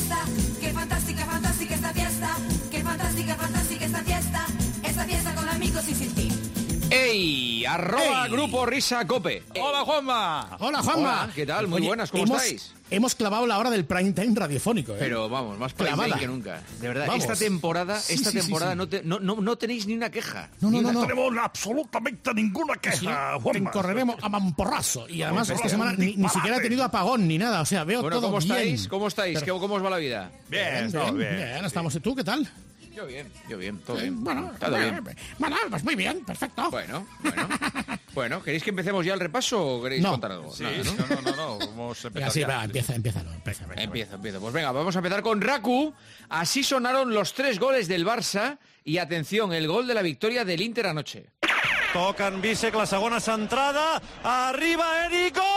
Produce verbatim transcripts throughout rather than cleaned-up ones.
fiesta, qué fantástica, fantástica esta fiesta, qué fantástica, fantástica esta fiesta, esta fiesta con amigos y sin ti. ¡Ey! Arroba ¡Ey! Grupo Risa Cope. ¡Hola, Juanma! Hola, Juanma. Hola, ¿qué tal? Muy Oye, buenas, ¿cómo hemos, estáis? Hemos clavado la hora del prime time radiofónico, ¿eh? Pero vamos, más prime Clavada. time que nunca. De verdad, Vamos. esta temporada, Sí, esta sí, sí, temporada sí. No, te- no, no, no tenéis ni una queja. No, no, Ni no, una- no. tenemos absolutamente ninguna Sí, queja, te Juanma. correremos a mamporrazo. Y además, esta Mamporrazo, semana un ni, ni disparate. siquiera he tenido apagón ni nada. O sea, veo Bueno, todo ¿cómo bien. estáis? ¿Cómo estáis? Pero- ¿Qué- ¿Cómo os va la vida? Bien, todo bien, bien. bien, estamos. ¿Tú qué tal? Yo bien, yo bien, todo Eh, bien. Bueno, Todo eh, bien. bueno, pues muy bien, perfecto. Bueno, bueno. Bueno, ¿queréis que empecemos ya el repaso o queréis No. contar algo? Sí, Nada, ¿no? no, no, no, no. Vamos a Venga, empezar sí, ya. va, empieza, empieza, no, empieza, venga, Empiezo, empiezo. Pues venga, vamos a empezar con Raku. Así sonaron los tres goles del Barça. Y atención, el gol de la victoria del Inter anoche. Toquen Bisek, la segona centrada. Arriba Eric. Gol!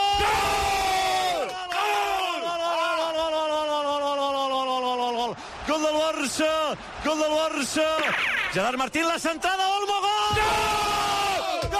Gol del Barça! Gol del Barça! Gerard Martín, la centrada, Olmo, gol! Gol!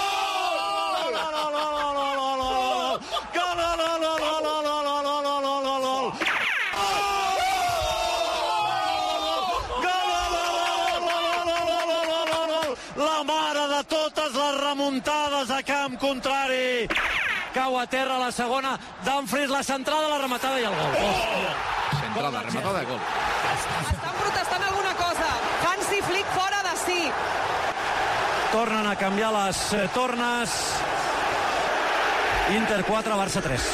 La mare de totes les remuntades a camp contrari. Cau a terra la segona, Dumfries, la centrada, la rematada i el gol. Centrada, rematada, gol. Estan protestant alguna cosa. Hansi Flick fora de sí. Tornen a canviar les eh, tornes. Inter quatre, Barça tres.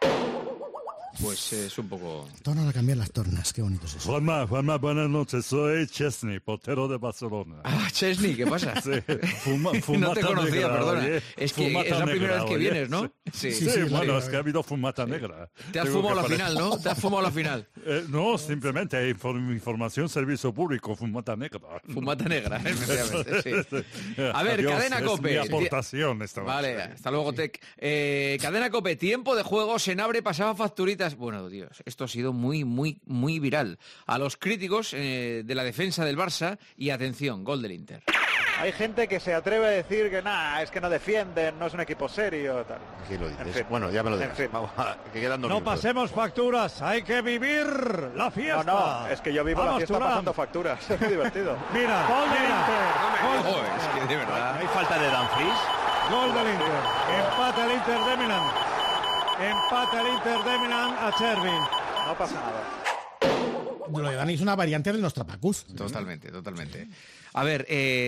Pues eh, es un poco... Tornan a cambiar las tornas, qué bonito es eso. Juanma, Juanma, buenas noches. Soy Chesney, portero de Barcelona. Ah, Chesney, ¿qué pasa? Sí, fuma, No fumata te conocía, negra, perdona. oye. Es que Fumata es la primera negra, vez que oye. vienes, ¿no? Sí, Sí, sí, sí, bueno, sí. es que ha habido fumata negra. Te has Tengo fumado que la parecer- final, ¿no? Te has fumado la final. Eh, no, simplemente inform- información, servicio público, fumata negra. Fumata negra, efectivamente, sí. A ver, Adiós, Cadena es Cope. mi aportación esta Vale, noche. hasta luego, Tec. Eh, Cadena Cope, tiempo de juego, Senabre pasaba facturitas. Bueno, Dios, esto ha sido muy, muy, muy viral. A los críticos eh, de la defensa del Barça y atención, gol del Inter. Hay gente que se atreve a decir que nada, es que no defienden, no es un equipo serio, tal. ¿Qué lo dices? En fin. Bueno, ya me lo En dirás. fin. Vamos, a- que quedan dos No minutos. pasemos facturas, hay que vivir la fiesta. No, no, es que yo vivo Vamos, la fiesta Turán. pasando facturas, es muy divertido. Mira, Gol del mira. Inter. Ojo, es que de verdad... ¿No hay falta de Dumfries? Gol del Inter. Empate el Inter de Milán. Empate el Inter de Milán a Chervin. No pasa nada. Lo de Dani es una variante del Nostrapacus. Totalmente, totalmente. A ver,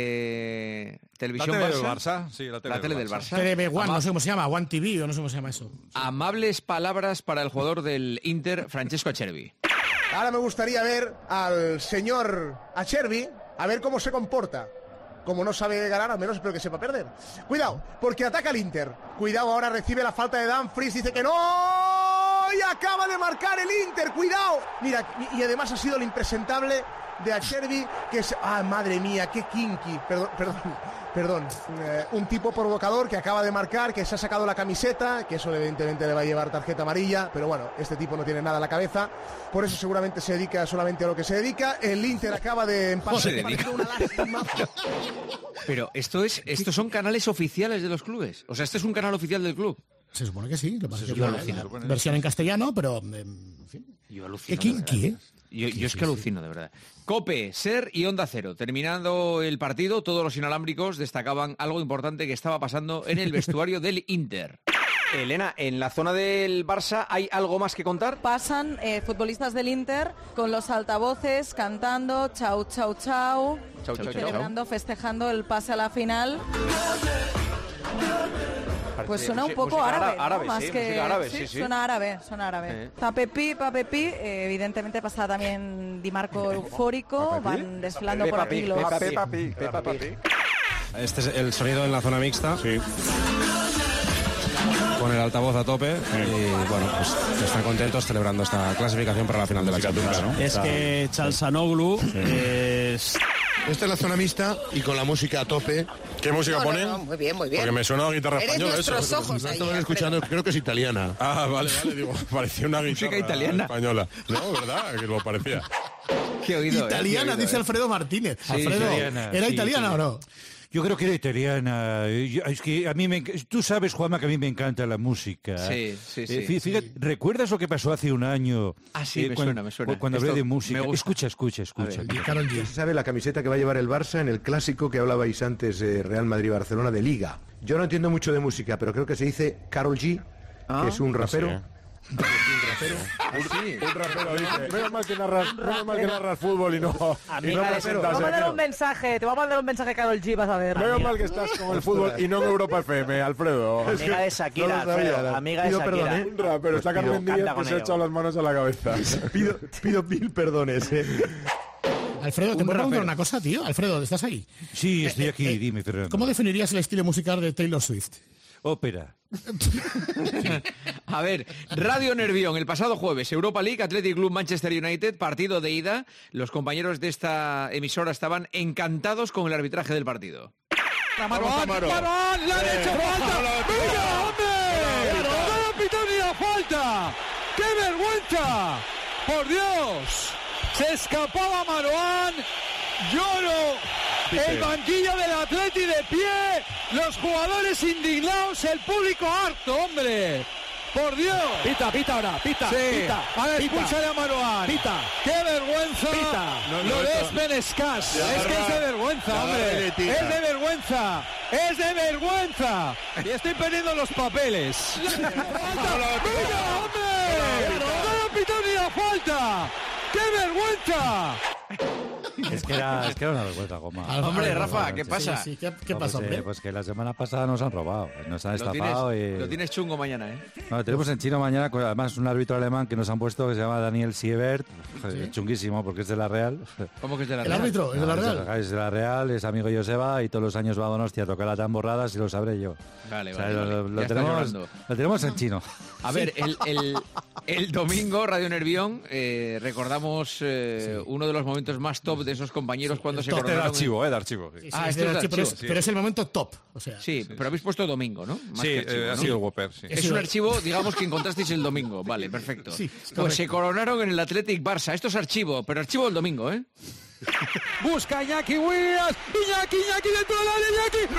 eh, ¿La televisión tele Barça. del Barça? Sí, la tele, La tele del Barça. T V One, Ama- no sé cómo se llama, One T V o no sé cómo se llama eso. Amables palabras para el jugador del Inter, Francesco Acerbi. Ahora me gustaría ver al señor Acerbi, a ver cómo se comporta. Como no sabe ganar, al menos espero que sepa perder. Cuidado, porque ataca el Inter. Cuidado, ahora recibe la falta de Dumfries, dice que no. Y acaba de marcar el Inter, cuidado. Mira, y, y además ha sido el impresentable de Acerbi, que es... Ah, madre mía, qué kinky. Perdón, perdón, perdón. Eh, un tipo provocador que acaba de marcar, que se ha sacado la camiseta, que eso evidentemente le va a llevar tarjeta amarilla, pero bueno, este tipo no tiene nada en la cabeza, por eso seguramente se dedica solamente a lo que se dedica. El Inter acaba de empatar. Se dedica. Una lástima. Pero esto es, estos son canales oficiales de los clubes. O sea, este es un canal oficial del club. Se supone que sí, lo que pasa es que yo es alucino. una versión en castellano, pero eh, en fin. Yo alucino. Qué de verdad. kinky, ¿eh? Yo, yo es sí, que sí. alucino, de verdad. Cope, Ser y Onda Cero. Terminando el partido, todos los inalámbricos destacaban algo importante que estaba pasando en el vestuario del Inter. Elena, ¿en la zona del Barça hay algo más que contar? Pasan eh, futbolistas del Inter con los altavoces cantando chau, chau, chau, Chau, chau, chau. celebrando, festejando el pase a la final. Pues suena un Sí, poco música árabe, árabe, ¿no? árabe, Más sí, que música árabe, sí, sí. suena árabe, suena árabe. Eh. Papepi, Papepi, eh, evidentemente pasa también Di Marco eufórico, van desfilando por Peppa aquí Pig, los... Peppa Pig. Peppa Pig, Peppa Peppa Pig. Pig. Este es el sonido en la zona mixta. Sí. Con el altavoz a tope. Y bueno, pues están contentos celebrando esta clasificación para la final de la Champions. ¿no? Es que Chalsanoglu es... Esta es la zona mixta y con la música a tope. ¿Qué música No, no, ponen? no, muy bien, muy bien. Porque me suena a guitarra Eres española nuestros eso. ojos No ahí, estaba Alfredo. escuchando, creo que es italiana. Ah, vale, vale, digo, parecía una guitarra Música italiana. española. No, ¿verdad? Que lo parecía. Qué oído, eh, Italiana, qué oído, dice eh. Alfredo Martínez. Sí, Alfredo, italiana, ¿era sí, italiana sí. o no? Yo creo que era italiana. Yo- Es que a mí me, enc- tú sabes, Juanma, que a mí me encanta la música. Sí, sí, sí, Eh, fí- fíjate, sí. ¿recuerdas lo que pasó hace un año? Ah, sí, me cuan- suena, me suena. Cuando hablé Esto de me música. gusta. Escucha, escucha, escucha. Karol G. ¿Se sabe la camiseta que va a llevar el Barça en el clásico que hablabais antes, eh, Real Madrid-Barcelona de Liga? Yo no entiendo mucho de música, pero creo que se dice Karol G, que es un rapero. Un rapero dice. Menos mal que narras, menos mal que narras fútbol y no. y no Amiga, te presentas voy a mandar el- un mensaje, te voy a mandar un mensaje Karol G, vas a ver. Menos mal que estás con el fútbol y no en Europa F M, Alfredo. Amiga de Shakira, No lo sabía, Alfredo, ¿no? amiga de Pido Shakira. perdón, ¿eh? Un rapero, está Pido- Carmen Díaz canta que con se ha ello. echado las manos a la cabeza. Pido, pido mil perdones, ¿eh? Alfredo, ¿te Un puedo preguntar rapero. una cosa, tío? Alfredo, ¿estás ahí? Sí, estoy Eh, aquí, eh, dime, Fernando. ¿Cómo definirías el estilo musical de Taylor Swift? Ópera. A ver, Radio Nervión, el pasado jueves, Europa League, Athletic Club Manchester United, partido de ida. Los compañeros de esta emisora estaban encantados con el arbitraje del partido. Maruán, Maruán, le han hecho falta. ¡Mira, hombre! ¡No le pitado ni la falta! ¡Qué vergüenza! ¡Por Dios! Se escapaba Maruán. Lloro. El banquillo del Atleti de pie. Los jugadores indignados. El público harto, hombre. ¡Por Dios! Pita, pita ahora, pita, Sí. pita. A ver, pita, expúlsale a Maruán. Pita. ¡Qué vergüenza! Pita. No, no, Lo de Espenescas. Es que es de vergüenza, hombre. Es de vergüenza. Es de vergüenza. Y estoy perdiendo los papeles. ¡Mira, hombre! ¡No le pitado ni la falta! ¡Qué vergüenza! Es que era, es que era una vergüenza, Goma. Alfa- Hombre, Alfa- Rafa, Alfa- ¿qué sí, pasa? sí, sí, ¿Qué, qué No, pasa, pues, eh, hombre? pues que la semana pasada nos han robado, nos han Lo tienes, estafado y... lo tienes chungo mañana, ¿eh? No, tenemos en Chino mañana, con- además, un árbitro alemán que nos han puesto que se llama Daniel Siebert, joder, chunguísimo porque es de la Real. ¿Cómo que es de la El Real? árbitro, es de la No, Real. Es de la Real, es amigo de Joseba y todos los años va a Donostia a tocar la tamborrada, si lo sabré yo. Vale, O sea, vale, lo, vale. lo- lo Ya está tenemos, llorando. lo tenemos en Chino. A ver, el, el, el domingo, Radio Nervión, eh, recordamos eh, uno de los momentos más top de esos compañeros cuando se Top. coronaron. De archivo, eh, de archivo. Sí, sí, Ah, es esto del es de archivo, pero, archivo, es, sí. pero es el momento top. O sea, Sí, pero habéis puesto domingo, ¿no? Más Sí, que archivo, eh, ha ¿no? sido el Whopper, sí. Es un archivo, digamos, que encontrasteis el domingo. Vale, perfecto. Sí, pues correcto. se coronaron en el Athletic Barça. Esto es archivo, pero archivo el domingo, ¿eh? Busca Iñaki Williams. Iñaki, Iñaki dentro del área. Iñaki.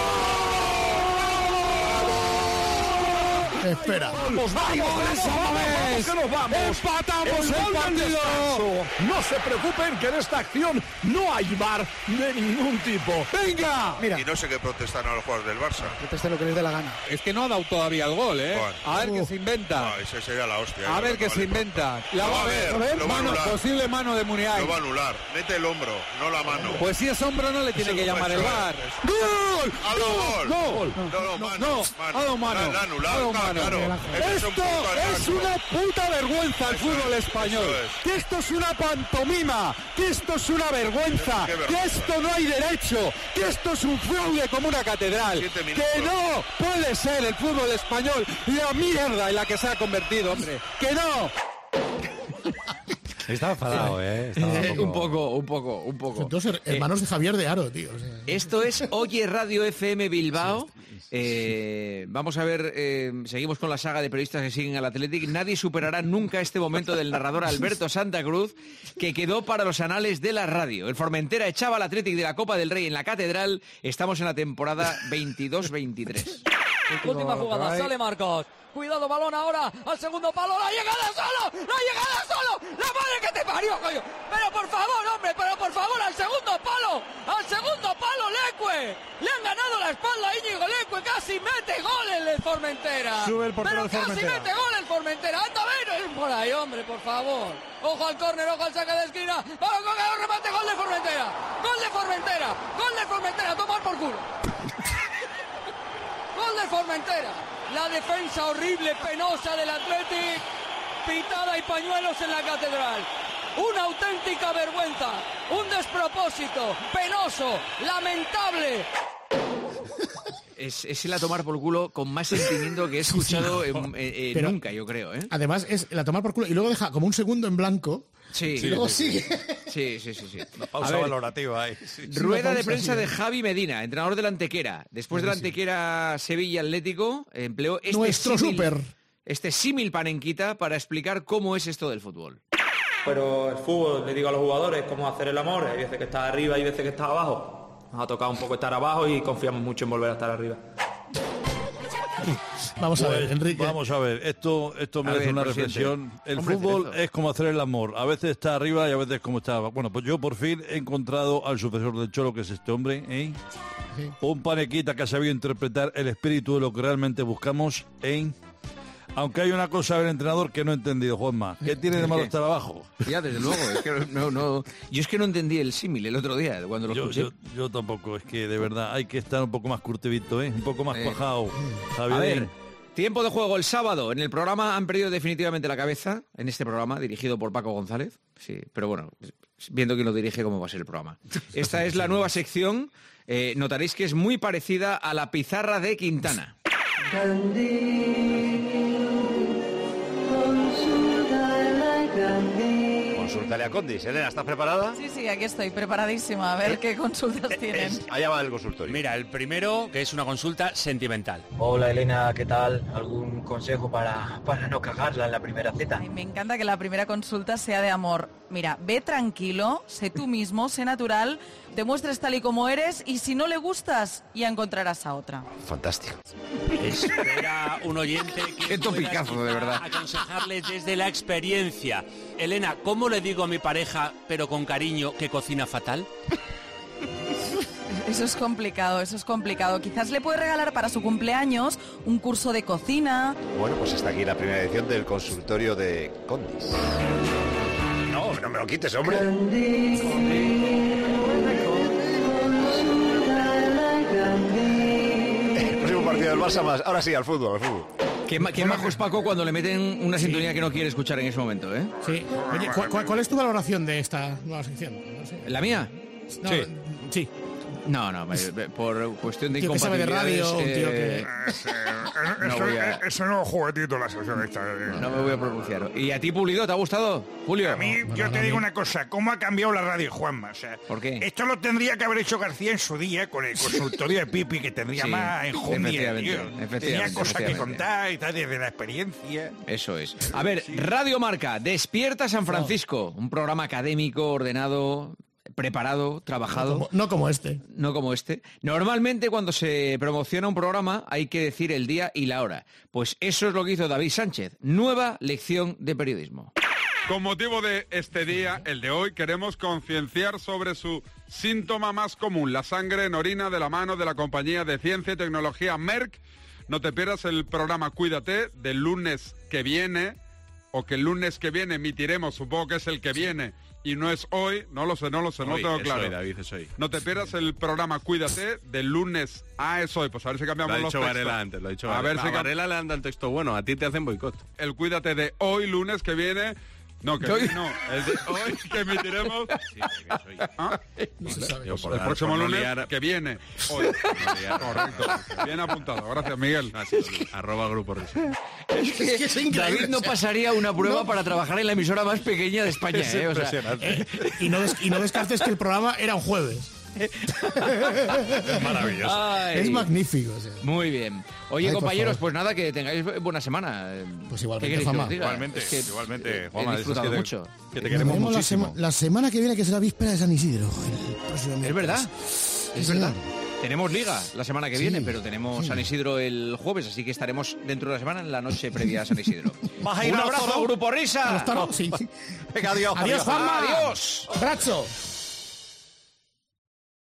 espera. ¡Vamos, vamos! ¡Esa vez! nos vamos. ¡Empatamos el gol del partido! descanso. No se preocupen que en esta acción no hay V A R de ningún tipo. ¡Venga! Y no sé qué protestan a los jugadores del Barça. Proteste lo que les dé la gana. Es que no ha dado todavía el gol, ¿eh? Juan. A ver qué se inventa. No, ese sería la hostia. A ¿eh? ver No qué vale se para- inventa. La Lo va va a ver, lo va a mano, anular. posible mano de Muniain. Lo va a anular. Mete el hombro, no la mano. Pues si es hombro no le tiene Eso que no llamar el puede V A R. ser. ¡Gol! Ha dado gol. ¡Gol! No, no, mano. No, mano. ha dado mano. La- la ha anulado, Ha dado claro, mano. claro. Ese es un Esto punto al es banco. una puta vergüenza el Eso fútbol es, español. eso es. Que esto es una pantomima. Que esto es una vergüenza. Qué Que vergüenza. esto no hay derecho. Que esto es un fraude como una catedral. Siete minutos. Que no puede ser el fútbol español la mierda en la que se ha convertido, hombre. Que no. Estaba enfadado, ¿eh? Estaba Eh, un poco, un poco, un poco. Dos her- hermanos de Javier de Aro, tío. o sea. Esto es Oye Radio F M Bilbao. Eh, vamos a ver, eh, seguimos con la saga de periodistas que siguen al Athletic. Nadie superará nunca este momento del narrador Alberto Santa Cruz, que quedó para los anales de la radio. El Formentera echaba al Athletic de la Copa del Rey en la Catedral. Estamos en la temporada veintidós veintitrés. Última jugada, sale Marcos. Cuidado, balón ahora al segundo palo. ¡La llegada solo! ¡La llegada solo! ¡La madre que te parió, coño! Pero por favor, hombre, pero por favor, al segundo palo. ¡Al segundo palo, Leque! Le han ganado la espalda a Íñigo Leque. Casi mete gol en el Formentera. Sube el portero Pero del casi Formentera. mete gol el Formentera. ¡Anda, ven por ahí, hombre, por favor! Ojo al córner, ojo al saque de esquina. ¡Vamos con el remate! ¡Gol de Formentera! ¡Gol de Formentera! ¡Gol de Formentera! ¡Tomar por culo! Gol de Formentera. La defensa horrible, penosa del Athletic. Pitada y pañuelos en la Catedral. Una auténtica vergüenza. Un despropósito. Penoso. Lamentable. Es, es el a tomar por culo con más sentimiento que he escuchado Sí, sí, en- eh, eh, pero- nunca, yo creo, ¿eh? Además, es la tomar por culo y luego deja como un segundo en blanco. Sí, Y luego sigue. Sí, sí, sí, sí. Pausa A ver, valorativa ahí. sí. Rueda Sí, de pausa, prensa sí. de Javi Medina, entrenador del Antequera. Después del Antequera Sevilla Atlético, empleó este Nuestro símil- súper. este símil panenquita para explicar cómo es esto del fútbol. Pero el fútbol, le digo a los jugadores cómo hacer el amor. Hay veces que estás arriba, hay veces que estás abajo. Nos ha tocado un poco estar abajo y confiamos mucho en volver a estar arriba. Vamos a ver, Pues, Enrique. Vamos a ver, esto, esto merece ver, una presidente. reflexión. El Hombre, fútbol Cerezo. es como hacer el amor. A veces está arriba y a veces como está abajo. Bueno, pues yo por fin he encontrado al sucesor del Cholo, que es este hombre, ¿eh? Sí. Un panequita que ha sabido interpretar el espíritu de lo que realmente buscamos, ¿eh? Aunque hay una cosa del entrenador que no he entendido, Juanma. ¿Qué tiene de malo ¿Qué? estar abajo? Ya, desde luego. Es que no, no, yo es que no entendí el símil el otro día cuando lo Yo, escuché. yo, yo tampoco, es que de verdad hay que estar un poco más curtevito, ¿eh? Un poco más Eh, cuajado. A Javier. ver, tiempo de juego el sábado. En el programa han perdido definitivamente la cabeza, en este programa, dirigido por Paco González. Sí, pero bueno, viendo quién lo dirige, cómo va a ser el programa. Esta es la nueva sección. Eh, notaréis que es muy parecida a la pizarra de Quintana. Consúltale a Condis. Elena, ¿estás preparada? Sí, sí, aquí estoy, preparadísima. A ver qué consultas tienen. Allá va el consultorio. Mira, el primero, que es una consulta sentimental. Hola Elena, ¿qué tal? ¿Algún consejo para, para no cagarla en la primera cita? Ay, me encanta que la primera consulta sea de amor. Mira, ve tranquilo, sé tú mismo, sé natural, te muestres tal y como eres y si no le gustas, ya encontrarás a otra. Fantástico. Espera un oyente que Qué topicazo, pueda de verdad. aconsejarle desde la experiencia. Elena, ¿cómo le digo a mi pareja, pero con cariño, que cocina fatal? Eso es complicado, eso es complicado. Quizás le puede regalar para su cumpleaños un curso de cocina. Bueno, pues hasta aquí la primera edición del consultorio de Condis. No, no me lo quites, hombre. El próximo partido del Barça más. Ahora sí, al fútbol, al fútbol. Qué, ma- qué majo es Paco cuando le meten una sintonía que no quiere escuchar en ese momento, ¿eh? Sí. Oye, ¿cuál, cuál- cuál es tu valoración de esta nueva sección? No sé. ¿La mía? No, Sí. Sí. No, no, me- me- por cuestión de Tío que sabe de incompatibilidades... radio, un tío eh, no voy a- Ese nuevo juguetito, la sección esta. no me voy a pronunciar. ¿Y a ti, Pulido, te ha gustado, Julio? A mí, yo te digo una cosa, ¿cómo ha cambiado la radio, Juanma? O sea, ¿Por qué? esto lo tendría que haber hecho García en su día con el consultorio de Pipi, que tendría Sí, más enjundia, efectivamente, tío. efectivamente, Tenía cosas que efectivamente. contar y tal, desde la experiencia. Eso es. A ver, Radio Marca, Despierta San Francisco, un programa académico, ordenado, preparado, trabajado. Como- no como este. No como este. Normalmente cuando se promociona un programa hay que decir el día y la hora. Pues eso es lo que hizo David Sánchez. Nueva lección de periodismo. Con motivo de este día, el de hoy, queremos concienciar sobre su síntoma más común, la sangre en orina de la mano de la compañía de ciencia y tecnología Merck. No te pierdas el programa Cuídate del lunes que viene, o que el lunes que viene emitiremos, supongo que es el que viene, y no es hoy, no lo sé, no lo sé, no Hoy, tengo es claro. hoy, David, es hoy. No te pierdas el programa Cuídate del lunes. Ah, es hoy, pues a ver si Lo cambiamos ha los dicho textos. Varela antes, lo ha dicho A ver Varela. si A cam- Varela le han dado el texto bueno, a ti te hacen boicot. el Cuídate de hoy, lunes que viene. No, que Hoy. no, el de hoy que emitiremos. ¿Ah? Yo por el dar- próximo por no lunes liar- que viene. Hoy. liar. Correcto. Bien apuntado. Gracias, Miguel. Arroba Grupo Risa. Es que, Es increíble, David no o sea, pasaría una prueba no. para trabajar en la emisora más pequeña de España. Es ¿eh? O sea, impresionante. Y no, des- y no descartes que el programa era un jueves. Es maravilloso. Es magnífico. o sea. Muy bien. Oye, Ay, por compañeros, favor. pues nada, que tengáis buena semana. Pues ¿Qué igualmente, queréis que Juanma. os diga? Igualmente, Es que, igualmente, eh, Juanma, he eso es disfrutado que te- mucho. que te Nos queremos vemos la, muchísimo. sema- la semana que viene, que será víspera de San Isidro. el próximo Es miércoles. verdad. Sí, Es señor. verdad. Tenemos liga la semana que Sí, viene, pero tenemos sí. San Isidro el jueves, así que estaremos dentro de la semana en la noche previa a San Isidro. ¿Vas a ir Un a los abrazo, toros? Grupo Risa. ¿A los toros? Sí. Venga, adiós. Adiós, Juanma. Adiós. Brazo.